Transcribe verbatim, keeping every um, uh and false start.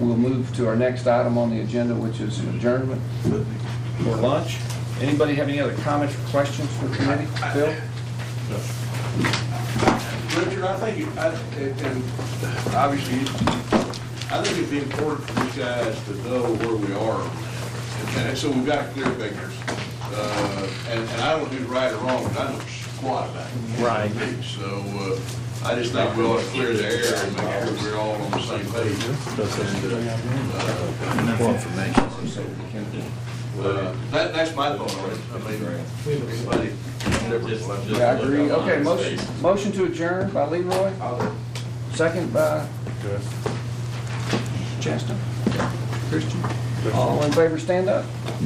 we'll move to our next item on the agenda, which is adjournment for lunch. Anybody have any other comments or questions for the committee? Phil? Richard, I think, it- I, and and obviously, I think it'd be important for these guys to know where we are. And and so we've got a clear picture. Uh, and, and I don't do right or wrong, but I don't squat about it. Right. So, uh, I just think we ought to clear the air and make sure we're all on the same page. And, uh, uh, That, that's my thought on it. I mean, everybody. Yeah, I agree. Okay, motion, motion to adjourn by Leroy. Second by Chester. Christian. All in favor, stand up.